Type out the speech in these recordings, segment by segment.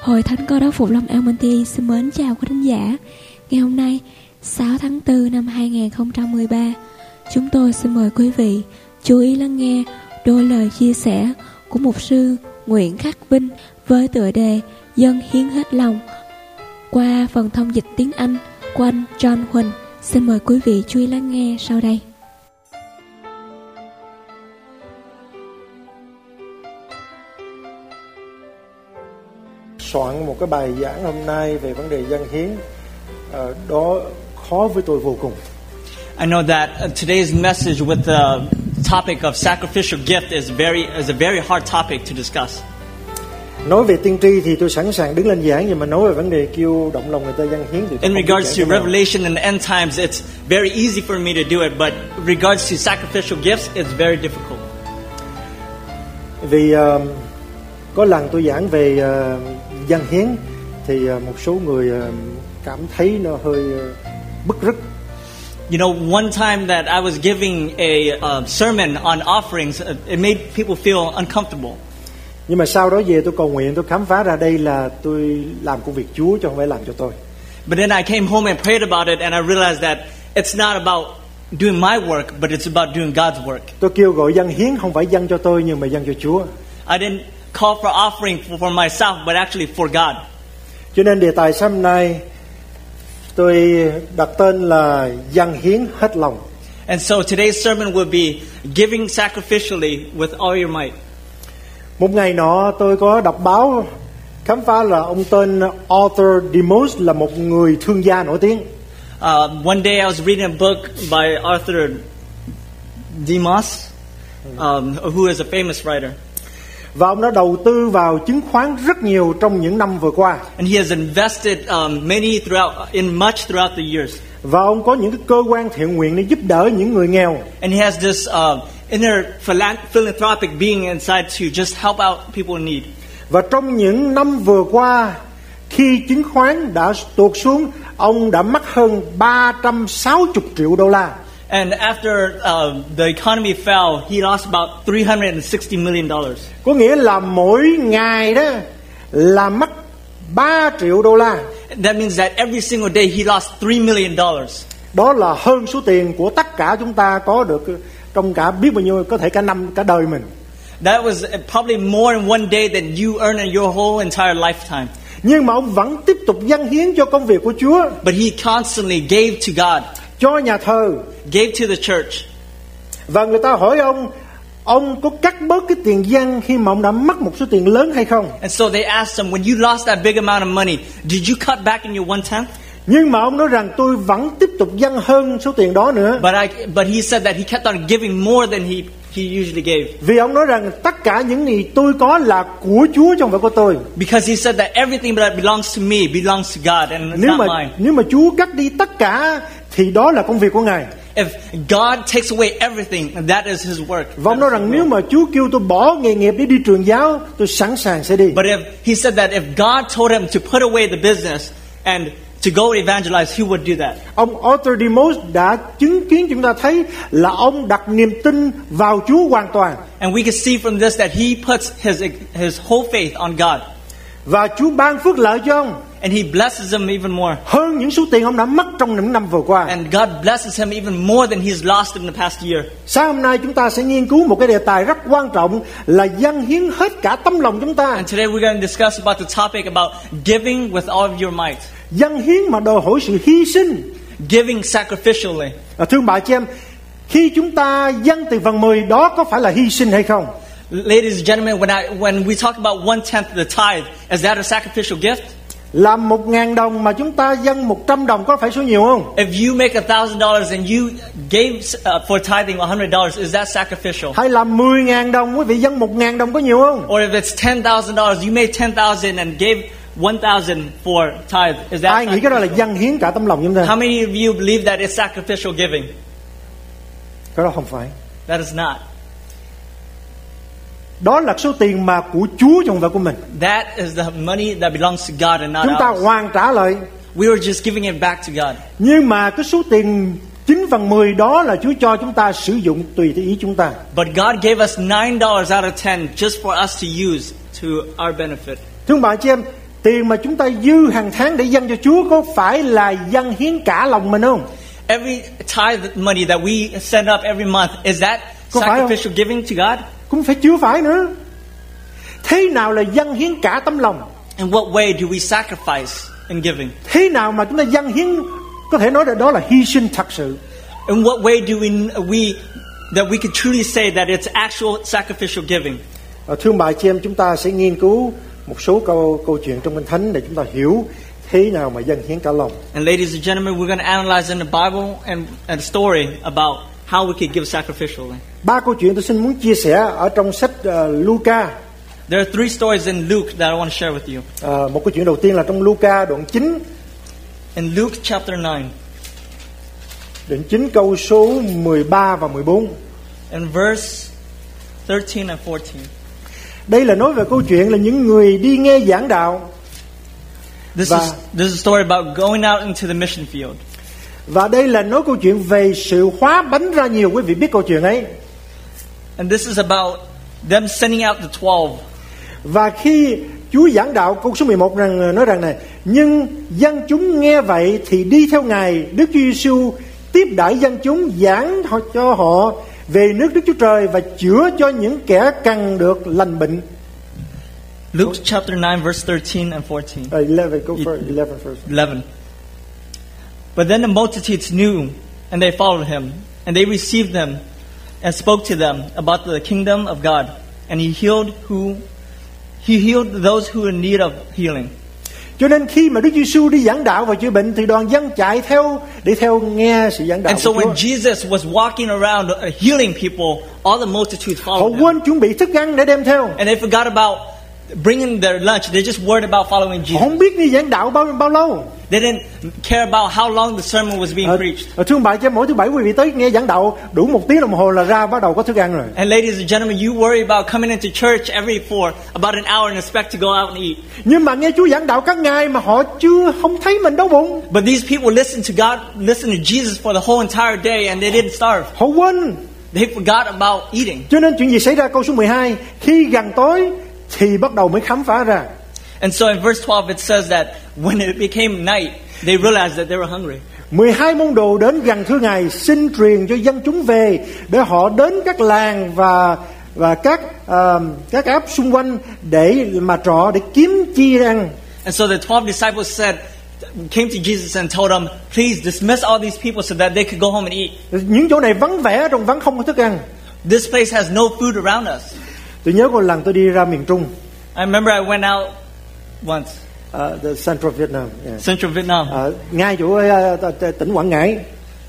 Hội Thánh Cơ Đốc Phục Lâm Almaty xin mến chào quý thính giả. Ngày hôm nay, 6 tháng 4 năm 2013, chúng tôi xin mời quý vị chú ý lắng nghe đôi lời chia sẻ của mục sư Nguyễn Khắc Vinh với tựa đề Dâng hiến hết lòng qua phần thông dịch tiếng Anh của anh John Huỳnh. Xin mời quý vị chú ý lắng nghe sau đây. Soạn một cái bài giảng hôm nay về vấn đề dâng hiến, đó khó với tôi vô cùng. I know that today's message with the topic of sacrificial gift is a very hard topic to discuss. Nói về tiên tri thì tôi sẵn sàng đứng lên giảng, nhưng mà nói về vấn đề kêu động lòng người ta dâng hiến thì tôi In regards to Revelation and the end times, it's very easy for me to do it, but regards to sacrificial gifts, it's very difficult. Vì có lần tôi giảng về dâng hiến thì một số người cảm thấy nó hơi bức rứt. You know, one time that I was giving a sermon on offerings, it made people feel uncomfortable. Nhưng mà sau đó về tôi cầu nguyện, tôi khám phá ra đây là tôi làm công việc Chúa chứ không phải làm cho tôi. But then I came home and prayed about it, and I realized that it's not about doing my work, but it's about doing God's work. Tôi kêu gọi dâng hiến không phải dâng cho tôi nhưng mà dâng cho Chúa. I didn't call for offering for myself, but actually for God. Cho nên đề tài hôm nay tôi đặt tên là dâng hiến hết lòng. And so today's sermon will be giving sacrificially with all your might. Một ngày nọ tôi có đọc báo khám phá là ông tên Arthur Demos là một người thương gia nổi tiếng. One day I was reading a book by Arthur Demos, who is a famous writer. Và ông đã đầu tư vào chứng khoán rất nhiều trong những năm vừa qua. And he has invested much throughout the years. Và ông có những cái cơ quan thiện nguyện để giúp đỡ những người nghèo. And he has this inner philanthropic being inside to just help out people in need. Và trong những năm vừa qua, khi chứng khoán đã tuột xuống, ông đã mất hơn 360 triệu đô la. And after the economy fell, he lost about $360 million. Có nghĩa là mỗi ngày đó là mất 3 triệu đô la. That means that every single day he lost $3 million. Đó là hơn số tiền của tất cả chúng ta có được trong cả biết bao nhiêu, có thể cả năm, cả đời mình. That was probably more in one day than you earn in your whole entire lifetime. Nhưng mà ông vẫn tiếp tục dâng hiến cho công việc của Chúa. But he constantly gave to God, cho nhà thờ, gave to the church. Và người ta hỏi ông có cắt bớt cái tiền dâng khi mà ông đã mất một số tiền lớn hay không? And so they asked him, when you lost that big amount of money, did you cut back in your 1/10? Nhưng mà ông nói rằng tôi vẫn tiếp tục dâng hơn số tiền đó nữa. But he said that he kept on giving more than he usually gave. Vì ông nói rằng tất cả những gì tôi có là của Chúa chứ không phải của tôi. Because he said that everything that belongs to me belongs to God and it's not mine. Nếu mà Chúa cắt đi tất cả thì đó là công việc của Ngài. If God takes away everything, that is His work. Và ông nói rằng nếu mà Chúa kêu tôi bỏ nghề nghiệp để đi truyền giáo, tôi sẵn sàng sẽ đi. But he said that if God told him to put away the business and to go evangelize, he would do that. Ông Arthur Demos đã chứng kiến chúng ta thấy là ông đặt niềm tin vào Chúa hoàn toàn. And we can see from this that he puts his whole faith on God. Và Chúa ban phước lợi cho ông. And he blesses him even more. Hơn những số tiền ông đã mất trong những năm vừa qua. And God blesses him even more than he's lost in the past year. Sáng hôm nay chúng ta sẽ nghiên cứu một cái đề tài rất quan trọng là dâng hiến hết cả tấm lòng chúng ta. And today we're going to discuss about the topic about giving with all of your might. Dâng hiến mà đòi hỏi sự hy sinh. Giving sacrificially. Thưa bà chị em, khi chúng ta dâng từ phần 10 đó có phải là hy sinh hay không? Ladies and gentlemen, when we talk about 1/10 of the tithe, is that a sacrificial gift? Làm 1.000 đồng mà chúng ta dâng 100 đồng có phải số nhiều không? If you make $1,000 and you gave for tithing $100, is that sacrificial? Hay làm 10.000 đồng quý vị dâng 1.000 đồng có nhiều không? Or if it's $10,000, you made 10,000 and gave 1,000 for tithe, is that? Ai nghĩ cái đó là dâng hiến cả tấm lòng chúng ta? How many of you believe that it's sacrificial giving? Cái đó không phải. That is not. Đó là số tiền mà của Chúa chứ không phải của mình. That is the money that belongs to God and not chúng ta ours. hoàn trả lại. We were just giving it back to God. Nhưng mà cái số tiền 9/10 đó là Chúa cho chúng ta sử dụng tùy theo ý chúng ta. But God gave us $9 out of 10 just for us to use to our benefit. Thưa bạn chị em, tiền mà chúng ta dư hàng tháng để dâng cho Chúa có phải là dâng hiến cả lòng mình không? Every tithe money that we send up every month, is that Có phải không? sacrificial giving to God? Cũng phải chưa phải nữa. Thế nào là dâng hiến cả tấm lòng? In what way do we sacrifice in giving? Thế nào mà chúng ta dâng hiến có thể nói là đó là hy sinh thật sự? In what way do we that we can truly say that it's actual sacrificial giving? Thưa bà chị em, chúng ta sẽ nghiên cứu một số câu chuyện trong Kinh Thánh để chúng ta hiểu thế nào mà dâng hiến cả lòng. And ladies and gentlemen, we're going to analyze in the Bible and a story about how we could give sacrificially. 3 câu chuyện tôi xin muốn chia sẻ ở trong sách Luca. There are 3 stories in Luke that I want to share with you. Một câu chuyện đầu tiên là trong Luca đoạn 9. In Luke chapter 9. Đoạn 9 câu số 13 và 14. In verse 13 and 14. Đây là nói về câu chuyện là những người đi nghe giảng đạo. This is a story about going out into the mission field. Và đây là nói câu chuyện về sự hóa bánh ra nhiều. Quý vị biết câu chuyện ấy. And this is about them sending out the 12. Và khi Chúa giảng đạo câu số 11 nói rằng này: nhưng dân chúng nghe vậy thì đi theo Ngài. Đức Chúa Giêsu tiếp đãi dân chúng, giảng cho họ về nước Đức Chúa Trời và chữa cho những kẻ cần được lành bệnh. Luke chapter 9 verse 13 and 14. 11, go for 11 first. 11. But then the multitudes knew, and they followed him, and they received them, and spoke to them about the kingdom of God, and he healed those who were in need of healing. Cho nên khi mà Đức Giêsu đi giảng đạo và chữa bệnh thì đoàn dân chạy theo để theo sự giảng đạo And so của when Chúa. Jesus was walking around healing people, all the multitudes Họ followed him. quên chuẩn bị thức ăn để đem theo. And they forgot about bringing their lunch. They just worried about following Họ Jesus. không biết đi giảng đạo bao lâu. They didn't care about how long the sermon was being preached. Thưa ông bà cho mỗi thứ bảy quý vị tới nghe giảng đạo đủ 1 tiếng đồng hồ là ra bắt đầu có thức ăn rồi. And ladies and gentlemen, you worry about coming into church for about an hour and expect to go out and eat. Nhưng mà nghe Chúa giảng đạo các ngày mà họ không thấy mình đói bụng. But these people listen to Jesus for the whole entire day and they didn't starve. Họ quên. They forgot about eating. Cho nên chuyện gì xảy ra câu số 12, khi gần tối thì bắt đầu mới khám phá ra. And so in verse 12 it says that when it became night, they realized that they were hungry. 12 môn đồ đến gần thưa Ngài xin truyền cho dân chúng về để họ đến các làng và các áp xung quanh để mà trọ để kiếm chi ăn. And so the 12 disciples came to Jesus and told him, please dismiss all these people so that they could go home and eat. Những chỗ này vắng vẻ, trong vắng không có thức ăn. This place has no food around us. Tôi nhớ một lần tôi đi ra miền Trung. I remember I went out once. The Central Vietnam. Yeah. Central Vietnam. Ngay chỗ tỉnh Quảng Ngãi.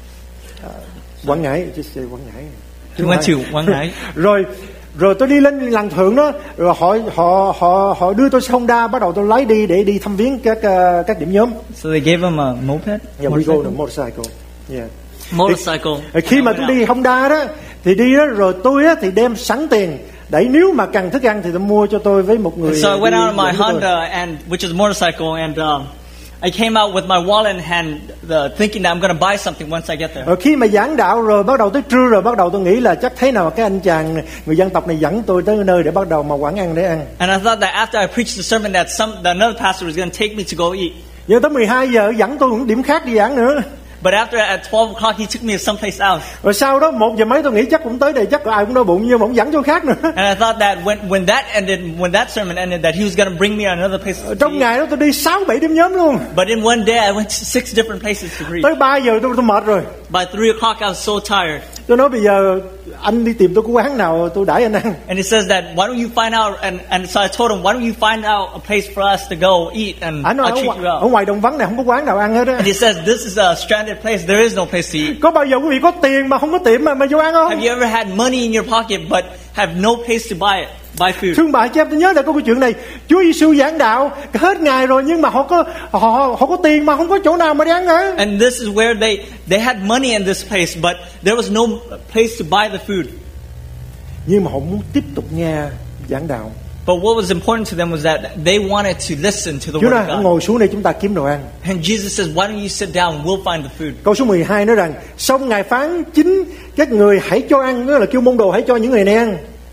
Quảng Ngãi, just say Quảng Ngãi. We went to Quảng Ngãi. Rồi tôi đi lên làng thượng đó, rồi họ đưa tôi xe Honda, bắt đầu tôi lái đi để đi thăm viếng các điểm nhóm. So they gave him a moped. Yeah, we go on a motorcycle. Yeah. Motorcycle. Khi mà tôi đi Honda đó thì đi đó, rồi tôi á thì đem sẵn tiền để nếu mà cần thức ăn thì tôi mua cho tôi với một người. So I went out on my Honda which is a motorcycle and I came out with my wallet in hand, thinking that I'm going to buy something once I get there. Rồi khi mà giảng đạo rồi bắt đầu tới trưa rồi bắt đầu tôi nghĩ là chắc thế nào cái anh chàng người dân tộc này dẫn tôi tới nơi để bắt đầu mà quán ăn để ăn. And I thought that after I preached the sermon that another pastor was going to take me to go eat. Nhưng tới 12 giờ dẫn tôi một điểm khác đi giảng nữa. But after at 12 o'clock he took me someplace else. Rồi sau đó 1 giờ mấy tôi nghĩ chắc cũng tới đây, chắc ai cũng đói bụng, nhưng mà ông dẫn chỗ khác nữa. And I thought that when that sermon ended that he was going to bring me another place. Trong ngày đó tôi đi 6-7 điểm nhóm luôn. But in one day I went to 6 different places to preach. Tới 3 giờ tôi mệt rồi. By 3 o'clock I was so tired. Tôi nói bây giờ anh đi tìm tôi cái quán nào tôi đãi anh ăn. And he says that why don't you find out and so I told him why don't you find out a place for us to go eat and I'll treat you out. Ở ngoài đồng vắng này không có quán nào ăn hết á. And he says this is a stranded place, there is no place to eat. Có bao giờ quý vị có tiền mà không có tiệm mà vô ăn không? Have you ever had money in your pocket but have no place to buy food? Thương bà chị em, tôi nhớ lại câu chuyện này. Chúa Giêsu giảng đạo hết ngày rồi nhưng mà họ có tiền mà không có chỗ nào mà đi ăn nữa. And this is where they had money in this place but there was no place to buy the food. Nhưng mà họ muốn tiếp tục nghe giảng đạo. But what was important to them was that they wanted to listen to the Chúa word nói of God. ngồi xuống đây chúng ta kiếm đồ ăn. And Jesus says, why don't you sit down, we'll find the food. Câu số 12 nói rằng xong Ngài phán chính các người hãy cho ăn, nghĩa là kêu môn đồ hãy cho những người này ăn.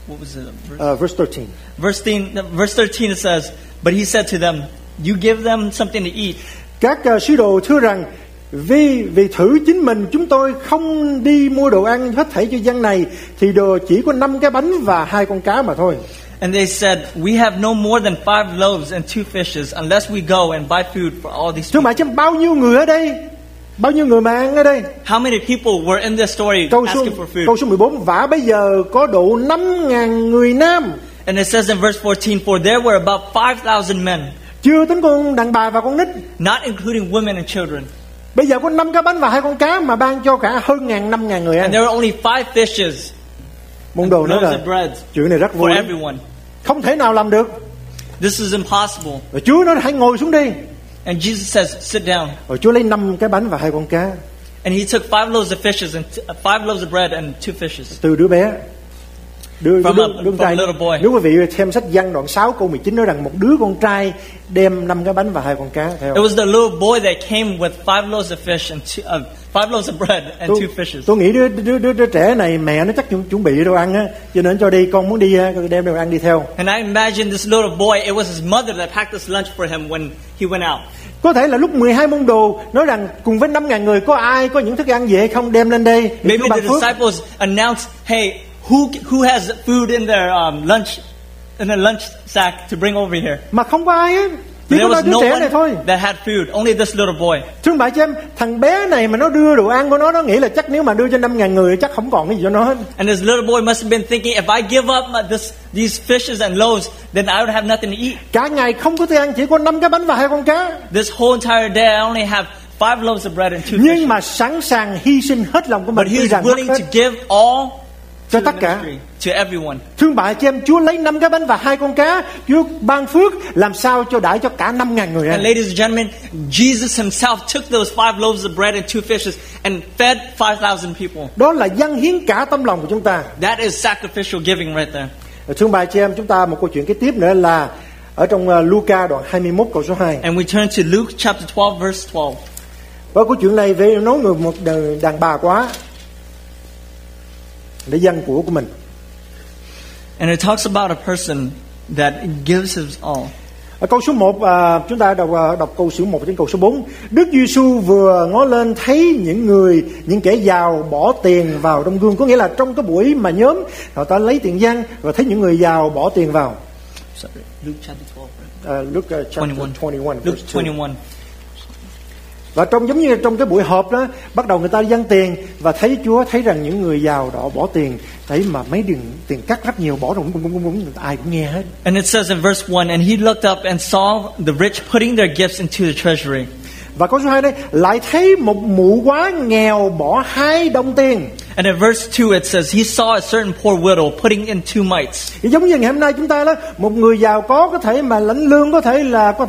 what was it? Verse 13. Verse 13 it says, but he said to them, you give them something to eat. Các sứ đồ thưa rằng vì thử chính mình chúng tôi không đi mua đồ ăn hết thảy cho dân này, thì đồ chỉ có 5 cái bánh và 2 con cá mà thôi. And they said, we have no more than 5 loaves and 2 fishes unless we go and buy food for all these Thưa people. mày xem bao nhiêu người ở đây, bao nhiêu người mà ăn ở đây. How many people were in this story asking for food? Câu số 14, và bây giờ có độ 5.000 người nam. And it says in verse 14, for there were about 5,000 men, chưa tính con đàn bà và con nít. not including women and children. Bây giờ có 5 cái bánh và 2 con cá mà ban cho cả hơn 5.000 người ăn. And there were only 5 fishes, Môn đồ nói loaves là of bread chuyện này rất vui, for everyone. không thể nào làm được. This is impossible. Rồi Chúa nói hãy ngồi xuống đi. And Jesus says, sit down. Rồi Chúa lấy 5 cái bánh và 2 con cá And he took 5 loaves of fishes and 5 loaves of bread and 2 fishes. từ đứa bé. From a little boy. Nếu quý vị xem sách Giăng đoạn 6 câu 19 nói rằng một đứa con trai đem 5 cái bánh và 2 con cá theo. It was the little boy that came with 5 loaves of fish and 5 loaves of bread and 2 fishes. Tôi nghĩ đứa trẻ này mẹ nó chắc chuẩn bị đồ ăn á, cho nên cho đi, con muốn đi đem đồ ăn đi theo. And I imagine this little boy, it was his mother that packed this lunch for him when he went out. Có thể là lúc 12 môn đồ nói rằng cùng với 5.000 người có ai có những thức ăn gì hay không đem lên đây. Maybe the disciples announced, hey, who has food in their lunch sack to bring over here? Mà không có ai á, chỉ There có was đứa no trẻ này thôi. one that had food, only this little boy. Thưa bà cho em, thằng bé này mà nó đưa đồ ăn của nó nghĩ là chắc nếu mà đưa cho 5.000 người chắc không còn cái gì cho nó hết. And this little boy must have been thinking, if I give up these fishes and loaves, then I would have nothing to eat. Cả ngày không có thức ăn, chỉ có 5 cái bánh và 2 con cá. This whole entire day, I only have 5 loaves of bread and 2 Nhưng fishes. mà sẵn sàng hy sinh hết lòng của mình, But he was willing to give all cho to tất the cả. ministry, to everyone. Thương bà chị em, Chúa lấy 5 cái bánh và 2 con cá, Chúa ban phước làm sao cho đãi cho cả 5.000 người ăn. And ladies and gentlemen, Jesus himself took those 5 loaves of bread and 2 fishes and fed 5,000 people. Đó là dâng hiến cả tâm lòng của chúng ta. That is sacrificial giving right there. Thương bà chị em, chúng ta một câu chuyện kế tiếp nữa là ở trong Luca đoạn 21 câu số 2. And we turn to Luke chapter 12 verse 12. Và câu chuyện này về nói người một đàn bà quá để dâng của mình. And it talks about a person that gives his all. Ở câu số 1 chúng ta đọc câu số 1 đến câu số 4. Đức Giêsu vừa ngó lên thấy những kẻ giàu bỏ tiền vào trong gương, có nghĩa là trong cái buổi mà nhóm họ ta lấy tiền dâng và thấy những người giàu bỏ tiền vào. Sorry, Luke chapter 12. Luke chapter 21. Luke 21. Và giống như trong cái buổi họp đó, bắt đầu người ta dâng tiền và thấy Chúa thấy rằng những người giàu đó bỏ tiền, thấy mà mấy tiền cắt rất nhiều, bỏ rụng, ai cũng nghe hết. And it says in verse 1, and he looked up and saw the rich putting their gifts into the treasury. Và câu số 2 đây, lại thấy một mụ quá nghèo bỏ 2 đồng tiền. And in verse 2 it says, he saw a certain poor widow putting in 2 mites. Giống như ngày hôm nay chúng ta đó, một người giàu có thể mà lãnh lương có thể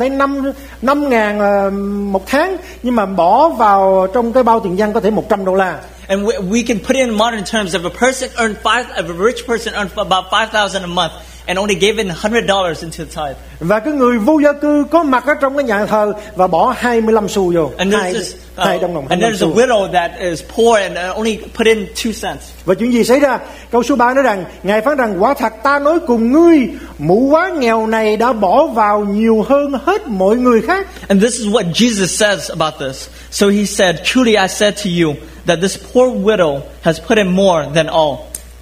5.000 một tháng, nhưng mà bỏ vào trong cái bao tiền dâng có thể $100. And we can put it in modern terms, if a rich person earned about $5,000 a month and only gave in $100 into the tithe. Và cái người vô gia cư có mặt ở trong cái nhà thờ và bỏ 25 xu vô. And there's a widow that is poor and only put in 2 cents. Và chuyện gì xảy ra? Câu số 3 nói rằng, Ngài phán rằng, quả thật ta nói cùng ngươi, mụ quá nghèo này đã bỏ vào nhiều hơn hết mọi người khác. And this is what Jesus says about this. So he said, truly I said to you that this poor widow has put in more than all.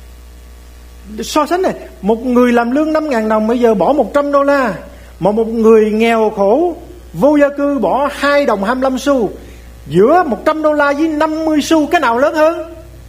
So sánh này, một người làm lương 5.000 đồng bây giờ bỏ $100, mà một người nghèo khổ vô gia cư bỏ 2 đồng 25 xu. Giữa $100 với 50 xu, cái nào lớn hơn?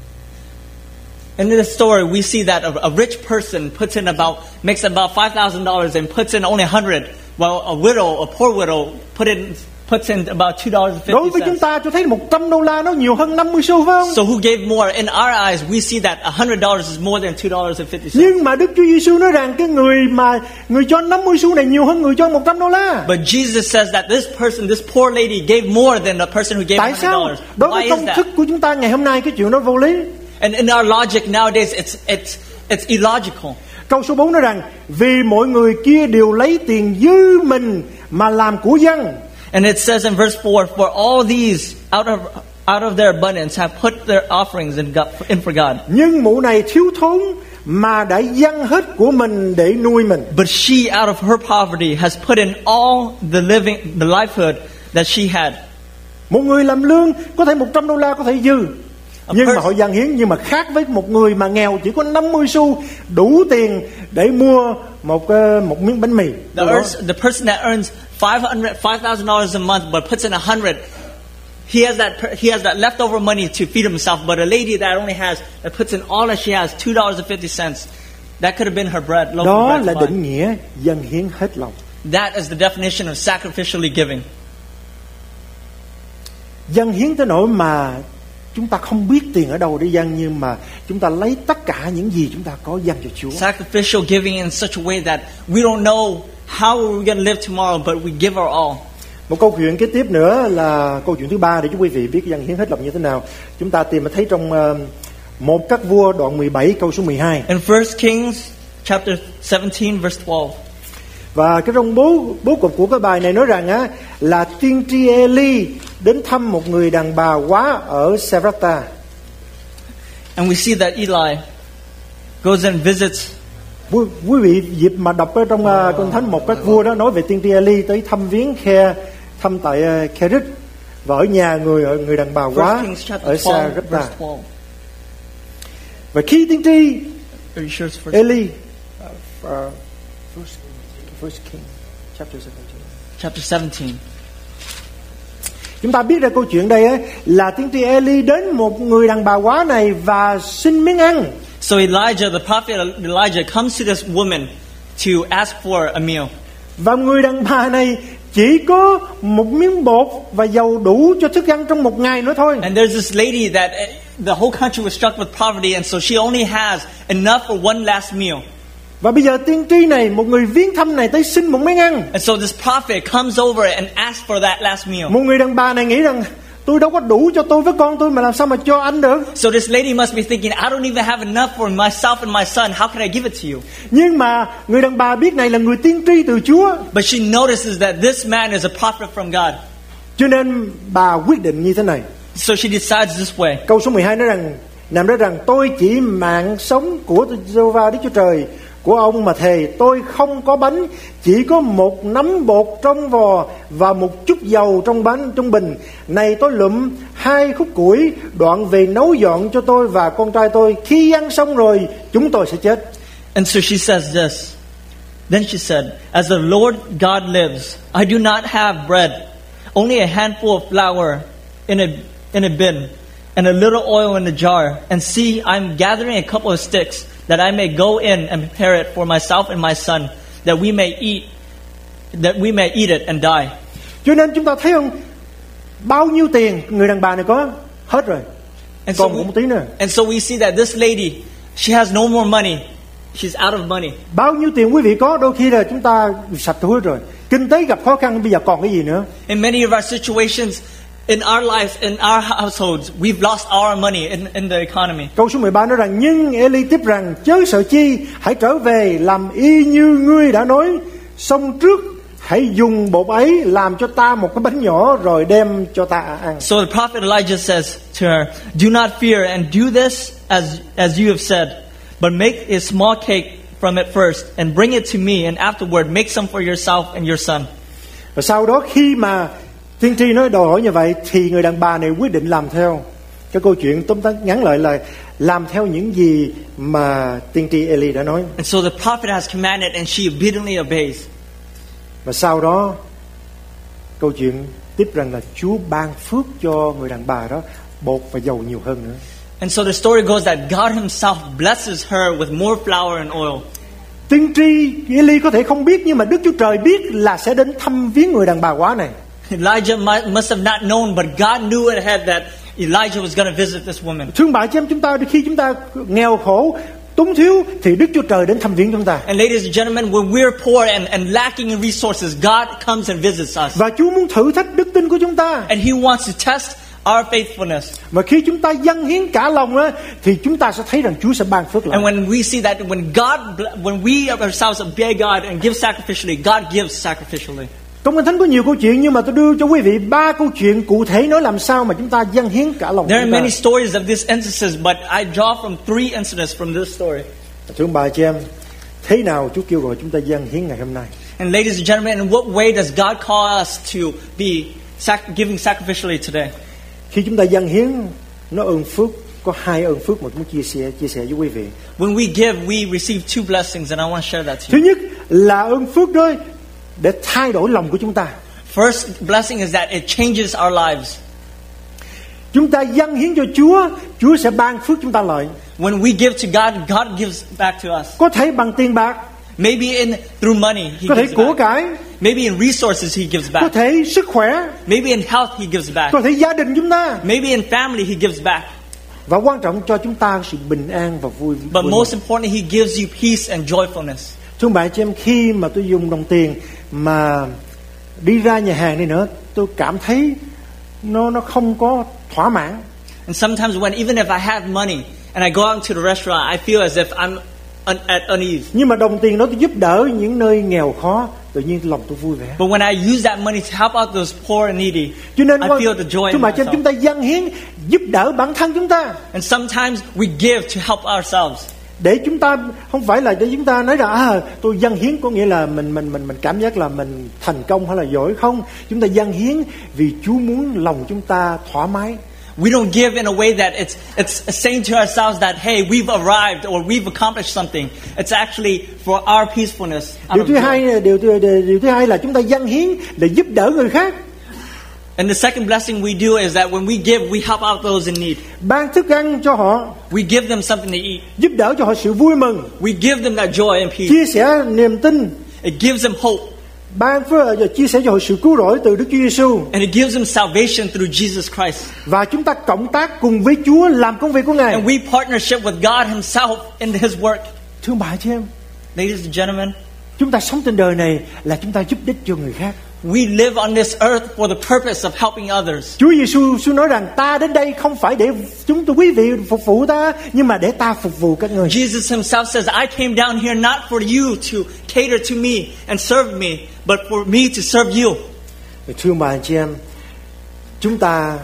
And in the story we see that a rich person makes about $5,000 and puts in only 100, while a poor widow puts in about $2.50. Đối với chúng ta cho thấy $100 nó nhiều hơn 50 xu, phải không? So who gave more? In our eyes, we see that $100 is more than $2.50. Nhưng mà Đức Chúa Giêsu nói rằng cái người cho 50 xu này nhiều hơn người cho $100. But Jesus says that this poor lady gave more than the person who gave $100. Tại sao? Đối với công thức của chúng ta ngày hôm nay cái chuyện đó vô lý. And in our logic nowadays, it's illogical. Câu số 4 nói rằng, vì mọi người kia đều lấy tiền dư mình mà làm của dân. And it says in verse 4, for all these out of their abundance have put their offerings in for God. Nhưng mụ này thiếu thốn mà đã dâng hết của mình để nuôi mình. But she, out of her poverty, has put in all the livelihood that she had. Một người làm lương có thể $100 có thể dư, nhưng mà họ dâng hiến. Nhưng mà khác với một người mà nghèo chỉ có 50 xu đủ tiền để mua một miếng bánh mì. The person that earns $5,000 a month but puts in 100, he has that leftover money to feed himself. But a lady that puts in all that she has, $2.50, that could have been her bread. Đó là định nghĩa dâng hiến hết lòng. That is the definition of sacrificially giving. Dâng hiến tới nỗi mà chúng ta không biết tiền ở đâu để dâng, nhưng mà chúng ta lấy tất cả những gì chúng ta có dâng cho Chúa. Sacrificial giving in such a way that we don't know how we're going to live tomorrow, but we give our all. Một câu chuyện kế tiếp nữa là câu chuyện thứ 3 để cho quý vị biết dâng hiến hết lòng như thế nào. Chúng ta tìm thấy trong một Các Vua đoạn 17 câu số 12. In 1 Kings chapter 17 verse 12. Và cái trong bố cục của cái bài này nói rằng là tiên tri Eli đến thăm một người đàn bà quá ở Sarepta. And we see that Eli goes and visits. Quý vị dịp mà đọc ở trong Kinh Thánh một Các Vua đó nói về tiên tri Eli tới thăm viếng thăm tại Kerith và ở nhà người đàn bà quá ở Sarepta. Và khi tiên tri Eli First King chapter 17. Chúng ta biết ra câu chuyện đây là tiên tri Eli đến một người đàn bà quá này và xin miếng ăn. So Elijah, the prophet Elijah, comes to this woman to ask for a meal. Và người đàn bà này chỉ có một miếng bột và dầu đủ cho thức ăn trong một ngày nữa thôi. And there's this lady that the whole country was struck with poverty, and so she only has enough for one last meal. Và bây giờ tiên tri này, một người viếng thăm này tới xin một miếng ăn. And so this prophet comes over and asks for that last meal. Một người đàn bà này nghĩ rằng tôi đâu có đủ cho tôi với con tôi mà làm sao mà cho anh được. So this lady must be thinking, I don't even have enough for myself and my son. How can I give it to you? Nhưng mà người đàn bà biết này là người tiên tri từ Chúa. But she notices that this man is a prophet from God. Cho nên bà quyết định như thế này. So she decides this way. Câu số 12 nói rằng tôi chỉ mạng sống của Giê-hô-va Đức Chúa Trời của ông mà thề, tôi không có bánh, chỉ có một nắm bột trong vò và một chút dầu trong bình. Này tôi lụm 2 khúc củi, đoạn về nấu dọn cho tôi và con trai tôi. Khi ăn xong rồi, chúng tôi sẽ chết. And so she says this. Then she said, as the Lord God lives, I do not have bread, only a handful of flour in a bin, and a little oil in a jar. And see, I'm gathering a couple of sticks, that I may go in and prepare it for myself and my son, that we may eat it and die. Cho nên chúng ta thấy không, bao nhiêu tiền người đàn bà này có hết rồi, còn một tí nữa. And so we see that this lady, she has no more money. She's out of money. Bao nhiêu tiền quý vị có, đôi khi là chúng ta sạch túi rồi. Kinh tế gặp khó khăn, bây giờ còn cái gì nữa? In many of our situations, in our lives, in our households, we've lost our money in the economy. Câu số 13 nói rằng, nhưng Eli tiếp rằng, chớ sợ chi, hãy trở về làm y như ngươi đã nói. Xong trước hãy dùng bột ấy làm cho ta một cái bánh nhỏ rồi đem cho ta ăn. So the prophet Elijah says to her, do not fear and do this as you have said, but make a small cake from it first and bring it to me, and afterward make some for yourself and your son. Và sau đó khi mà tiên tri nói đòi hỏi như vậy thì người đàn bà này quyết định làm theo. Cái câu chuyện tóm tắt ngắn lại là làm theo những gì mà tiên tri Eli đã nói. And so the prophet has commanded and she obediently obeys. Và sau đó câu chuyện tiếp rằng là Chúa ban phước cho người đàn bà đó bột và dầu nhiều hơn nữa. And so the story goes that God himself blesses her with more flour and oil. Tiên tri Eli có thể không biết, nhưng mà Đức Chúa Trời biết là sẽ đến thăm viếng người đàn bà quá này. Elijah must have not known, but God knew ahead that Elijah was going to visit this woman. Thương bạn chị em, chúng ta khi chúng ta nghèo khổ, túng thiếu thì Đức Chúa Trời đến thăm viếng chúng ta. And ladies and gentlemen, when we're poor and lacking in resources, God comes and visits us. Và Chúa muốn thử thách đức tin của chúng ta. And He wants to test our faithfulness. Mà khi chúng ta dâng hiến cả lòng á, thì chúng ta sẽ thấy rằng Chúa sẽ ban phước lại. And when we see that when we ourselves obey God and give sacrificially, God gives sacrificially. Trong Kinh Thánh có nhiều câu chuyện, nhưng mà tôi đưa cho quý vị 3 câu chuyện cụ thể nói làm sao mà chúng ta dâng hiến cả lòng There are chúng ta. many stories of these instances, but I draw from 3 incidents from this story. Thưa bà chị em, thế nào Chúa kêu gọi chúng ta dâng hiến ngày hôm nay? And ladies and gentlemen, in what way does God call us to be giving sacrificially today? Khi chúng ta dâng hiến, nó ơn phước, có 2 ơn phước mà tôi muốn chia sẻ với quý vị. When we give, we receive 2 blessings, and I want to share that to Thứ you. nhất là ơn phước đó để thay đổi lòng của chúng ta. First blessing is that it changes our lives. Chúng ta dâng hiến cho Chúa, Chúa sẽ ban phước chúng ta lại. When we give to God, God gives back to us. Có thể bằng tiền bạc, Maybe through money, He có thể gives của back. cải, Maybe in resources, He gives có back. thể sức khỏe, Maybe in health, He gives back. có thể gia đình chúng ta. Maybe in family, He gives back. Và quan trọng cho chúng ta sự bình an và vui. But most importantly, He gives you peace and joyfulness. Thưa bạn chị em, khi mà tôi dùng đồng tiền mà đi ra nhà hàng đi nữa, tôi cảm thấy nó không có thỏa mãn. And sometimes even if I have money and I go out to the restaurant, I feel as if I'm at unease. Nhưng mà đồng tiền đó tôi giúp đỡ những nơi nghèo khó, tự nhiên lòng tôi vui vẻ. But when I use that money to help out those poor and needy, Cho nên I feel the joy thưa in bạn chị em, chúng myself. ta dâng hiến giúp đỡ bản thân chúng ta. And sometimes we give to help ourselves. Để chúng ta không phải là để chúng ta nói rằng tôi dâng hiến có nghĩa là mình cảm giác là mình thành công hay là giỏi, không. Chúng ta dâng hiến vì Chúa muốn lòng chúng ta thoải mái. We don't give in a way that it's saying to ourselves that, hey, we've arrived or we've accomplished something. It's actually for our peacefulness. Điều thứ hai là chúng ta dâng hiến để giúp đỡ người khác. And the second blessing we do is that when we give, we help out those in need. Ban thức ăn cho họ, We give them something to eat. giúp đỡ cho họ sự vui mừng, We give them that joy and peace. chia sẻ niềm tin, It gives them hope. chia sẻ cho họ sự cứu rỗi từ Đức Chúa Giêsu. And it gives them salvation through Jesus Christ. Và chúng ta cộng tác cùng với Chúa làm công việc của Ngài. And we partnership with God Himself in His work. Thưa bà chị em, Ladies and gentlemen, chúng ta sống trên đời này là chúng ta giúp ích cho người khác. we live on this earth for the purpose of helping others. Chúa Giêsu nói rằng ta đến đây không phải để quý vị phục vụ ta, nhưng mà để ta phục vụ các người. Jesus Himself says, I came down here not for you to cater to me and serve me, but for me to serve you. Thưa bà chị em, chúng ta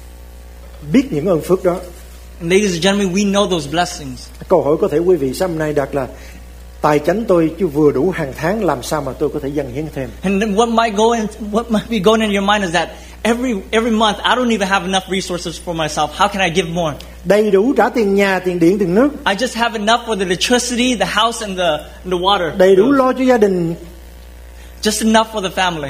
biết những ơn phước đó. And ladies and gentlemen, we know those blessings. Câu hỏi có thể quý vị sáng hôm nay đặt là tài chánh tôi chưa vừa đủ hàng tháng, làm sao mà tôi có thể dâng hiến thêm? And then what might be going in your mind is that every month I don't even have enough resources for myself. How can I give more? Đầy đủ trả tiền nhà, tiền điện, tiền nước. I just have enough for the electricity, the house, and the water. Đầy đủ lo cho gia đình. Just enough for the family.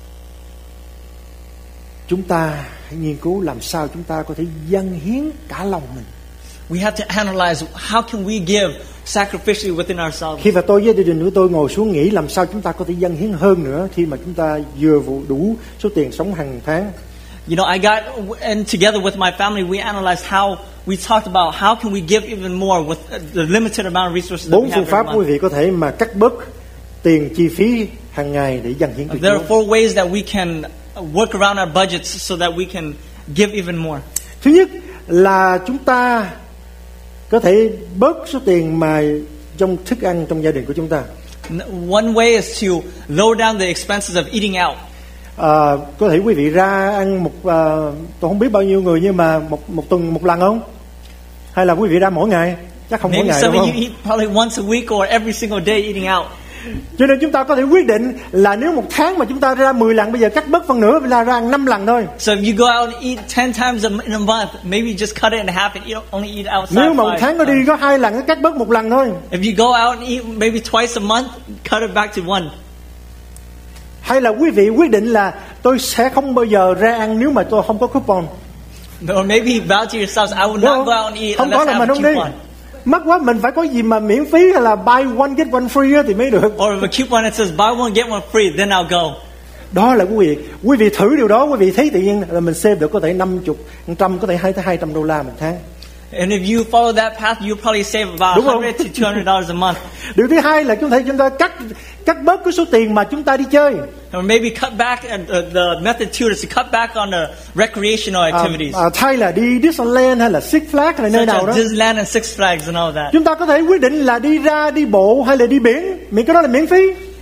Chúng ta hãy nghiên cứu làm sao chúng ta có thể dâng hiến cả lòng mình. We have to analyze how can we give sacrificially within ourselves. Khi mà tôi với gia đình của tôi ngồi xuống nghĩ làm sao chúng ta có thể dâng hiến hơn nữa khi mà chúng ta vừa đủ số tiền sống hàng tháng. You know, and together with my family, we analyzed how we talked about how can we give even more with the limited amount of resources that 4 we phương have pháp every quý month. vị có thể mà cắt bớt tiền chi phí hàng ngày để dâng hiến cho There are Chúa. 4 ways that we can work around our budgets so that we can give even more. Thứ nhất là chúng ta có thể bớt số tiền mà trong thức ăn trong gia đình của chúng ta. One way is to lower down the expenses of eating out. Có thể quý vị ra ăn tôi không biết bao nhiêu người, nhưng mà một tuần một lần không? Hay là quý vị ra mỗi ngày? Chắc không mỗi Maybe ngày some đúng of không? you eat probably once a week or every single day eating out. Cho nên chúng ta có thể quyết định là nếu một tháng mà chúng ta ra 10 lần, bây giờ cắt bớt phần nữa là ra 5 lần thôi. So if you go out and eat 10 times in a month, maybe just cut it in half and only eat outside. Nếu mà một tháng có đi có 2 lần, cắt bớt 1 lần thôi. If you go out and eat maybe twice a month, cut it back to one. Hay là quý vị quyết định là tôi sẽ không bao giờ ra ăn nếu mà tôi không có coupon. Or maybe vow to yourselves, I will not go out and eat Không có unless I là have mình a không đi. coupon. Mắc quá, mình phải có gì mà miễn phí hay là buy one get one free á thì mới được. Or if a coupon that says buy one get one free, then I'll go. Đó là quý vị thử điều đó, quý vị thấy tự nhiên là mình save được có thể 50, 100, có thể $200 một tháng. And if you follow that path, you'll probably save about Đúng không? $100 to $200 a month. Điều thứ hai là chúng ta cắt bớt cái số tiền mà chúng ta đi chơi. Or maybe cut back, and the method two is to cut back on the recreational activities. Thay là đi Disneyland hay là Six Flags hay là nơi Such nào as đó. Disneyland and Six Flags and all that. Chúng ta có thể quyết định là đi ra đi bộ hay là đi biển, miễn cái đó là miễn phí.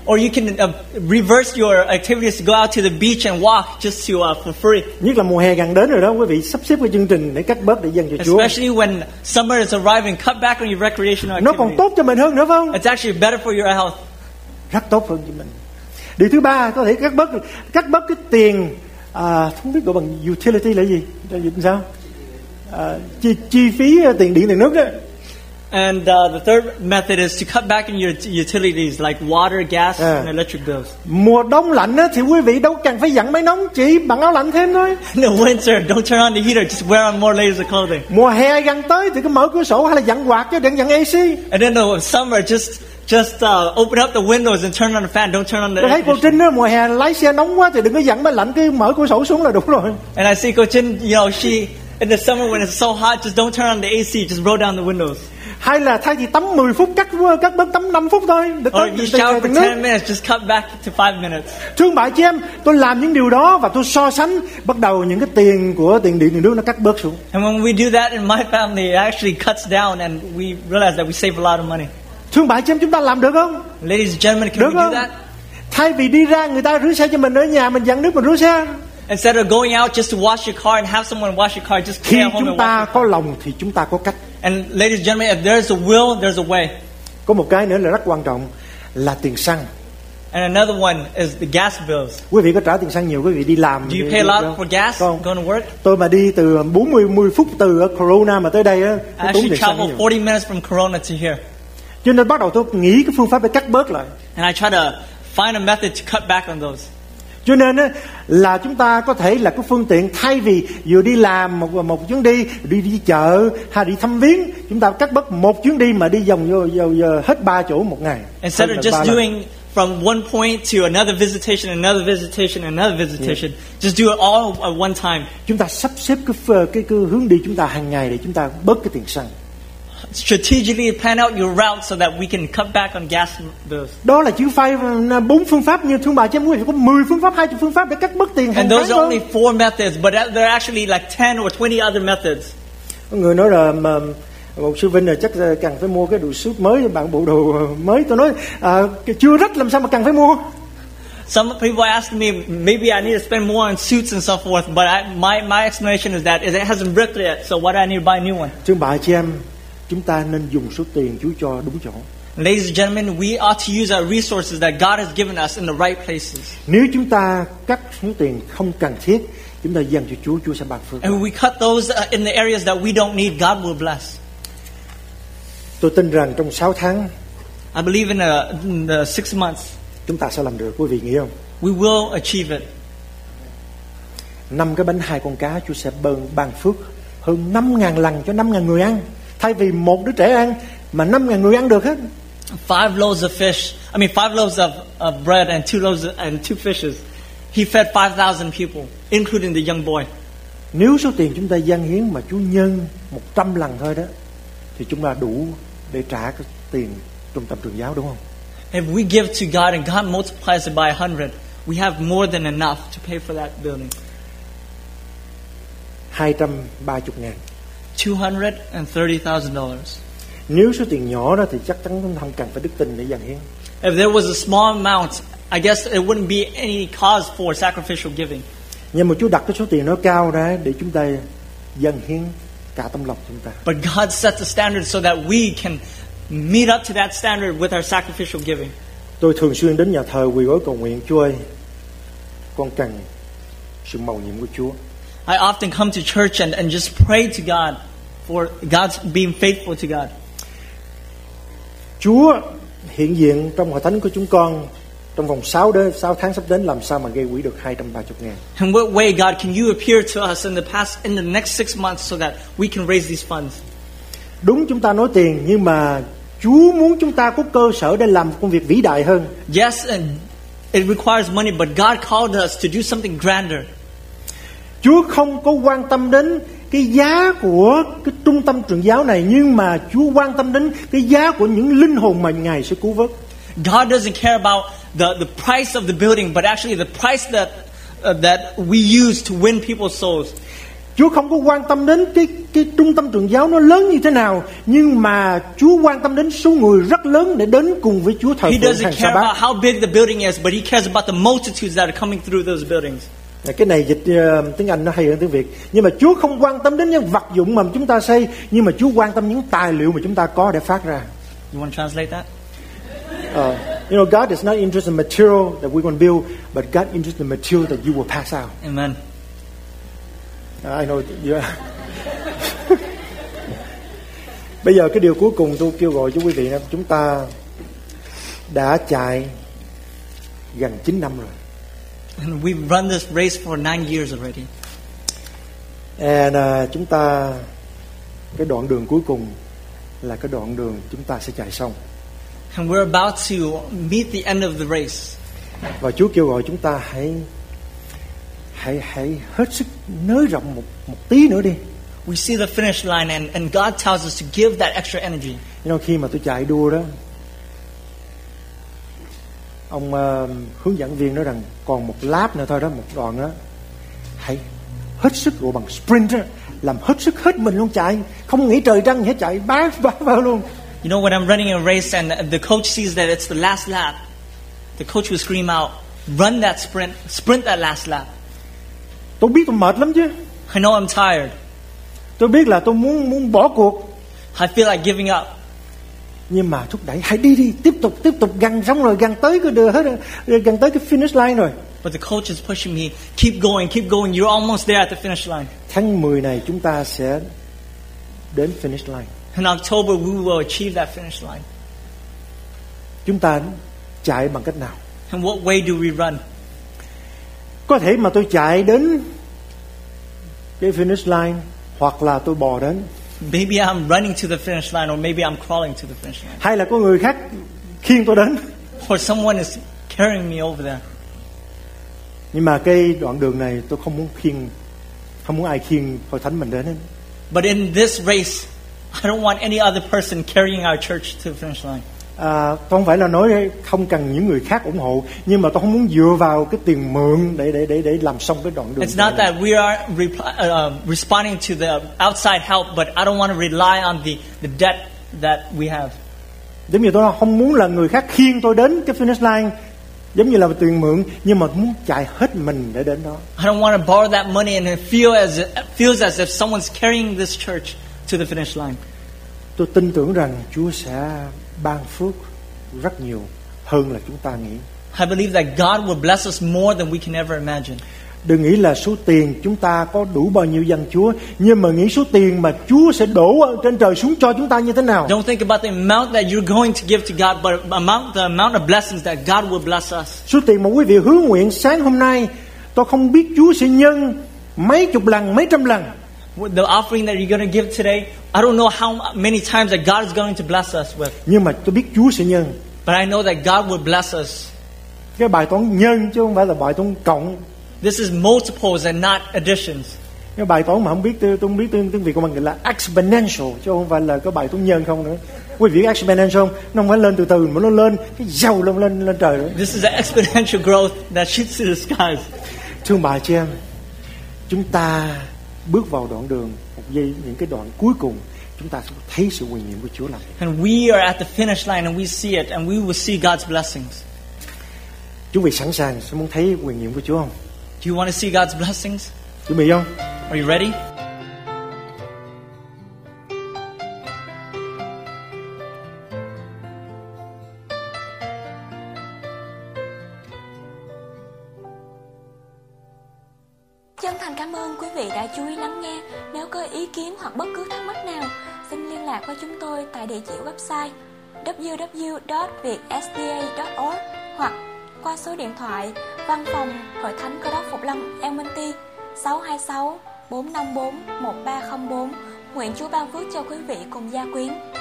Or you can reverse your activities, go out to the beach and walk just to for free. Nhất là mùa hè gần đến rồi đó, quý vị sắp xếp cái chương trình để cắt bớt để dâng cho Chúa. Especially when summer is arriving, cut back on your recreational Nó còn activities. tốt cho mình hơn nữa phải không? It's actually better for your health. Rất tốt hơn cho mình. Điều thứ ba có thể cắt bớt cái tiền không biết gọi bằng utility là gì? Là gì sao? Chi phí tiền điện tiền nước đó. And the third method is to cut back in your utilities like water, gas, and electric bills. Mùa đông lạnh á, thì quý vị đâu cần phải dặn máy nóng, chỉ bằng áo lạnh thêm thôi. In the winter, don't turn on the heater, just wear on more layers of clothing. Mùa hè gần tới thì cứ mở cửa sổ hay là dặn quạt chứ đừng dặn AC. And then the summer, just open up the windows and turn on the fan. Don't turn on the Tôi thấy air cô conditioner. Trinh á, mùa hè lái xe nóng quá thì đừng có dặn máy lạnh, cứ mở cửa sổ xuống là đủ rồi. And I see Coach Jin, she in the summer when it's so hot, just don't turn on the AC, just roll down the windows. Hay là thay vì tắm 10 phút cắt bớt tắm 5 phút thôi. Để Or you shower for 10 minutes, just cut back to 5 minutes. Thương bạn chị em, tôi làm những điều đó và tôi so sánh, bắt đầu những cái tiền điện tiền nước nó cắt bớt xuống. And when we do that in my family, it actually cuts down, and we realize that we save a lot of money. Thương bạn chị em, chúng ta làm được không? Ladies and gentlemen, can Được we do không? that? Thay vì đi ra người ta rửa xe cho mình ở nhà, mình dặn nước mình rửa xe. Instead of going out just to wash your car and have someone wash your car, just Khi stay at home chúng and ta wash có your car. lòng thì chúng ta có cách. And ladies and gentlemen, if there's a will, there's a way. Có một cái nữa là rất quan trọng là tiền xăng. And another one is the gas bills. Quý vị có trả tiền xăng nhiều, quý vị đi làm. Do you pay a lot for gas Không. going to work? Tôi mà đi từ 10 phút từ ở Corona mà tới đây á, I tôi tốn actually tiền xăng travel nhiều. 40 minutes from Corona to here. Cho nên bắt đầu tôi nghĩ cái phương pháp để cắt bớt lại. And I try to find a method to cut back on those. Cho nên á, là chúng ta có thể là cái phương tiện, thay vì vừa đi làm một chuyến đi chợ hay đi thăm viếng, chúng ta cắt bớt một chuyến đi mà đi vòng vô hết 3 chỗ một ngày. Instead of just doing from one point to another visitation, just do it all at one time. Chúng ta sắp xếp cái hướng đi chúng ta hàng ngày để chúng ta bớt cái tiền xăng. Strategically plan out your route so that we can cut back on gas bills. Đó là chỉ phải 4 phương pháp, như thương bà cho em quý vị có 10 phương pháp, 20 phương pháp để cắt bớt tiền hàng And tháng those are thôi. only 4 methods, but there are actually like 10 or 20 other methods. Có người nói là một sư Vinh là chắc cần phải mua cái đồ suit mới, bạn bộ đồ mới. Tôi nói chưa rách làm sao mà cần phải mua. Some people ask me, maybe I need to spend more on suits and so forth, but my explanation is that it hasn't ripped yet, so why do I need to buy a new one? Thương bà chị em, chúng ta nên dùng số tiền Chúa cho đúng chỗ. Ladies and gentlemen, we ought to use our resources that God has given us in the right places. Nếu chúng ta cắt số tiền không cần thiết, chúng ta dâng cho Chúa, Chúa sẽ ban phước. And when we cut those in the areas that we don't need, God will bless. Tôi tin rằng trong 6 tháng, I believe in the 6 months, chúng ta sẽ làm được, quý vị nghĩ không? we will achieve it. 5 cái bánh 2 con cá, Chúa sẽ ban phước hơn 5.000 lần cho 5.000 người ăn. Thay vì một đứa trẻ ăn mà 5.000 người ăn được hết. 5 loaves of bread and 2 loaves and 2 fishes. He fed 5,000 people, including the young boy. Nếu số tiền chúng ta dâng hiến mà Chúa nhân 100 lần thôi đó, thì chúng ta đủ để trả cái tiền trung tâm trường giáo, đúng không? If we give to God and God multiplies it by 100, we have more than enough to pay for that building. 230.000. $230,000. Nếu số tiền nhỏ đó thì chắc chắn không cần phải đức tin để dâng hiến. If there was a small amount, I guess it wouldn't be any cause for sacrificial giving. Nhưng mà Chúa đặt cái số tiền nó cao ra để chúng ta dâng hiến cả tấm lòng chúng ta. But God set the standard so that we can meet up to that standard with our sacrificial giving. Tôi thường xuyên đến nhà thờ quỳ gối cầu nguyện, Chúa ơi, con cần sự mầu nhiệm của Chúa. I often come to church and just pray to God for God's being faithful to God. Chúa hiện diện trong hội thánh của chúng con trong vòng 6 tháng sắp đến, làm sao mà gây quỹ được 230.000. In what way, God, can you appear to us in the next 6 months so that we can raise these funds? Đúng, chúng ta nói tiền, nhưng mà Chúa muốn chúng ta có cơ sở để làm công việc vĩ đại hơn. Yes, and it requires money, but God called us to do something grander. Chúa không có quan tâm đến cái giá của cái trung tâm truyền giáo này, nhưng mà Chúa quan tâm đến cái giá của những linh hồn mà Ngài sẽ cứu vớt. God doesn't care about the price of the building, but actually the price that we use to win people's souls. Chúa không có quan tâm đến cái trung tâm trường giáo nó lớn như thế nào, nhưng mà Chúa quan tâm đến số người rất lớn để đến cùng với Chúa thờ He phượng doesn't hàng care sa bát. about how big the building is, but He cares about the multitudes that are coming through those buildings. Cái này dịch tiếng Anh nó hay hơn tiếng Việt. Nhưng mà Chúa không quan tâm đến những vật dụng mà chúng ta xây, nhưng mà Chúa quan tâm những tài liệu mà chúng ta có để phát ra. You want to translate that? You know, God is not interested in material that we're going to build, but God is interested in material that you will pass out. Amen. I know. Yeah. Bây giờ cái điều cuối cùng tôi kêu gọi cho quý vị là chúng ta đã chạy gần 9 năm rồi. And we've run this race for 9 years already. And chúng ta cái đoạn đường cuối cùng là cái đoạn đường chúng ta sẽ chạy xong. And we're about to meet the end of the race. Và Chúa kêu gọi chúng ta hãy hết sức nới rộng một tí nữa đi. We see the finish line, and God tells us to give that extra energy. You know, khi mà tôi chạy đua đó, ông hướng dẫn viên nói rằng còn một lap nữa thôi đó, một đoạn đó, hãy hết sức gọi bằng sprint đó, làm hết sức hết mình luôn, chạy không nghĩ trời trăng hết, chạy bá vào luôn. You know, when I'm running a race and the coach sees that it's the last lap, the coach will scream out, "Run that sprint that last lap." Tôi biết tôi mệt lắm chứ. I know I'm tired. Tôi biết là tôi muốn bỏ cuộc. I feel like giving up. Nhưng mà thúc đẩy hãy đi, tiếp tục, gần xong rồi, gần tới cái đường hết rồi, gần tới cái finish line rồi. But the coach is pushing me, keep going, you're almost there at the finish line. Tháng 10 này chúng ta sẽ đến finish line. In October we will achieve that finish line. Chúng ta chạy bằng cách nào? And what way do we run? Có thể mà tôi chạy đến cái finish line, hoặc là tôi bò đến. Maybe I'm running to the finish line, or maybe I'm crawling to the finish line. Hay là có người khác khiêng tôi đến. Or someone is carrying me over there. Nhưng mà cái đoạn đường này tôi không muốn ai khiêng hội thánh mình đến hết. But in this race, I don't want any other person carrying our church to the finish line. Tôi không phải là nói không cần những người khác ủng hộ, nhưng mà tôi không muốn dựa vào cái tiền mượn để làm xong cái đoạn đường. It's not that we are responding to the outside help, but I don't want to rely on the debt that we have. Giống như tôi không muốn là người khác khiêng tôi đến cái finish line, giống như là tiền mượn, nhưng mà muốn chạy hết mình để đến đó. I don't want to borrow that money and it feels as if someone's carrying this church to the finish line. Tôi tin tưởng rằng Chúa sẽ ban phước rất nhiều hơn là chúng ta nghĩ. I believe that God will bless us more than we can ever imagine. Đừng nghĩ là số tiền chúng ta có đủ bao nhiêu dân Chúa, nhưng mà nghĩ số tiền mà Chúa sẽ đổ ở trên trời xuống cho chúng ta như thế nào. Don't think about the amount that you're going to give to God, but the amount of blessings that God will bless us. Số tiền mà quý vị hứa nguyện sáng hôm nay, tôi không biết Chúa sẽ nhân mấy chục lần, mấy trăm lần. The offering that you're going to give today, I don't know how many times that God is going to bless us with. Nhưng mà tôi biết Chúa sẽ nhân. But I know that God will bless us. Cái bài toán nhân chứ không phải là bài toán cộng. This is multiples and not additions. Cái bài toán mà tôi không biết tiếng Việt của mình gọi là exponential, chứ không phải là cái bài toán nhân không nữa. Quý vị exponential không? Nó không phải lên từ từ mà nó lên cái dầu lên trời nữa. This is an exponential growth that shoots to the skies. Thưa bà chị em, chúng ta bước vào đoạn đường, những cái đoạn cuối cùng, chúng ta sẽ thấy sự quyền nhiệm của Chúa làm. And we are at the finish line and we see it and we will see God's blessings. Quý vị sẵn sàng sẽ muốn thấy quyền nhiệm của Chúa không? Do you want to see God's blessings? Chuẩn bị không? Are you ready? Chân thành cảm ơn quý vị đã chú ý lắng nghe. Nếu có ý kiến hoặc bất cứ thắc mắc nào, xin liên lạc với chúng tôi tại địa chỉ website www.vietsda.org hoặc qua số điện thoại văn phòng Hội Thánh Cơ Đốc Phục Lâm Elmonty 626 454 1304. Nguyện Chúa ban phước cho quý vị cùng gia quyến.